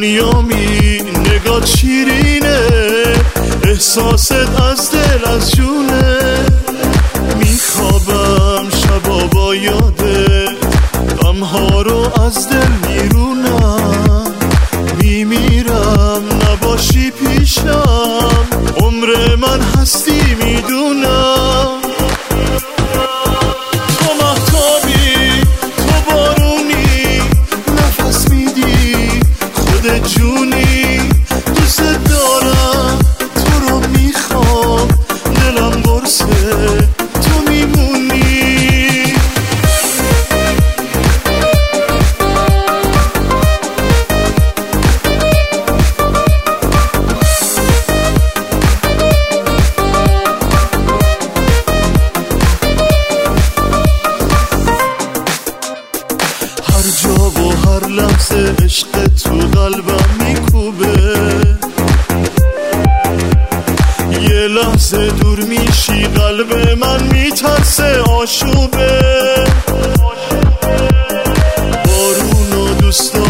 دنیامی نگاه شیرینه، احساست از دل از جونه. میخوابم شبا با یاده، غمها رو از دل میرونم. میمیرم نباشی پیشم، عمر من هستی میدونم. تو مهتابی، تو بارونی، نفس میدی خودت جونی. دوست دارم تو رو میخوام، دلم برسه تو میمونی. هر جا و هر لحظه عشق تو قلبم میکوبه. یه لحظه دور میشی قلب من میترسه آشوبه. بارونو دوست